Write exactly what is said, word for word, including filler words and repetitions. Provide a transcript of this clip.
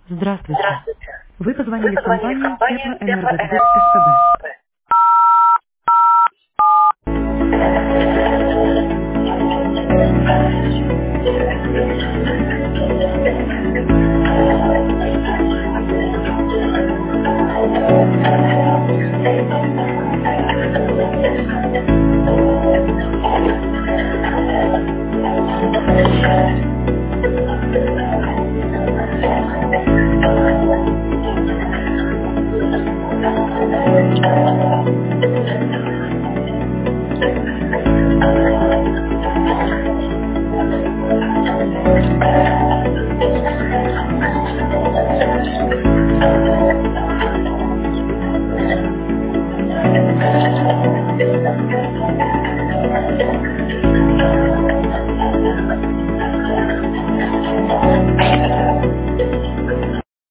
Здравствуйте. Здравствуйте. Вы Вы позвонили в позвонили в компанию компанию Теплоэнергосбыт СПБ. «Теплоэнерго».